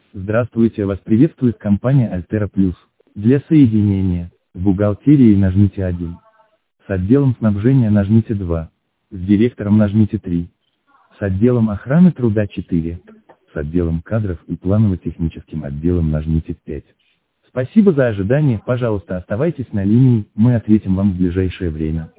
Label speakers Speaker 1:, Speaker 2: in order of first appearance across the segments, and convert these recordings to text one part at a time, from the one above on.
Speaker 1: Здравствуйте, вас приветствует компания Альтера Плюс. Для соединения с бухгалтерией нажмите 1. С отделом снабжения нажмите 2. С директором нажмите 3. С отделом охраны труда 4. С отделом кадров и планово-техническим отделом нажмите 5. Спасибо за ожидание, пожалуйста, оставайтесь на линии, мы ответим вам в ближайшее время.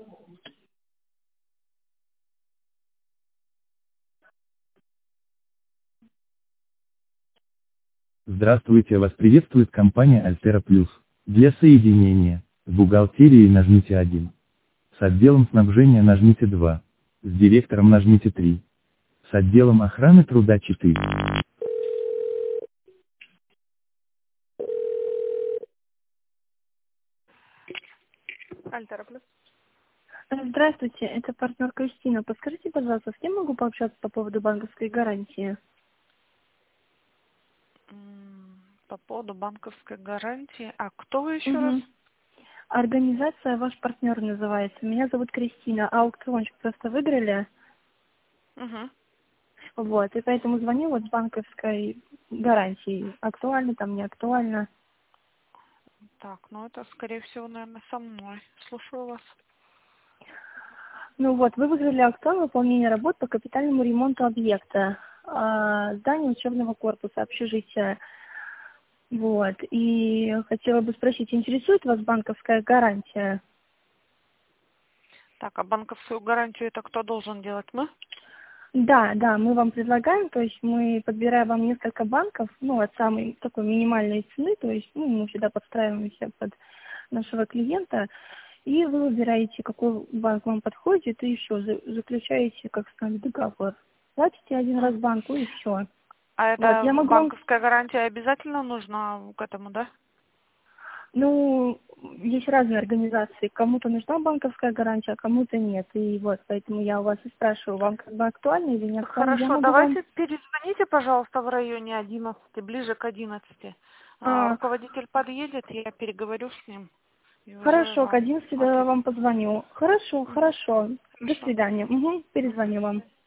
Speaker 1: Здравствуйте, вас приветствует компания Альтера Плюс. Для соединения с бухгалтерией нажмите 1. С отделом снабжения нажмите 2. С директором нажмите 3. С отделом охраны труда 4.
Speaker 2: Альтера плюс.
Speaker 3: Здравствуйте, это партнер Кристина. Подскажите, пожалуйста, с кем могу пообщаться по поводу банковской гарантии?
Speaker 2: По поводу банковской гарантии. А кто вы еще раз?
Speaker 3: Угу. Организация «Ваш партнер» называется. Меня зовут Кристина. Аукциончик просто выиграли.
Speaker 2: Угу.
Speaker 3: Вот, и поэтому звоню вот с банковской гарантией. Актуально там, не актуально.
Speaker 2: Так, ну это, скорее всего, наверное, со мной. Слушаю вас.
Speaker 3: Ну вот, вы выиграли аукцион выполнения работ по капитальному ремонту объекта. Здание учебного корпуса, общежития. Вот, и хотела бы спросить, интересует вас банковская гарантия?
Speaker 2: Так, а банковскую гарантию это кто должен делать? Мы?
Speaker 3: Да, мы вам предлагаем, то есть мы подбираем вам несколько банков, ну, от самой такой минимальной цены, то есть, ну, мы всегда подстраиваемся под нашего клиента, и вы выбираете, какой банк вам подходит, и все, заключаете, как с нами, договор. Платите один раз банку, и все.
Speaker 2: А
Speaker 3: Вот,
Speaker 2: это
Speaker 3: я могу вам...
Speaker 2: банковская гарантия обязательно нужна к этому, да?
Speaker 3: Ну, есть разные организации. Кому-то нужна банковская гарантия, а кому-то нет. И вот, поэтому я у вас и спрашиваю, вам как бы актуально или не актуально. Я
Speaker 2: Хорошо,
Speaker 3: могу вам...
Speaker 2: давайте перезвоните, пожалуйста, в районе 11, ближе к 11. Руководитель подъедет, я переговорю с ним. И уже
Speaker 3: Хорошо, к
Speaker 2: вам
Speaker 3: 11 я
Speaker 2: ответ.
Speaker 3: вам позвоню. Хорошо. До
Speaker 2: Хорошо.
Speaker 3: свидания. Перезвоню вам.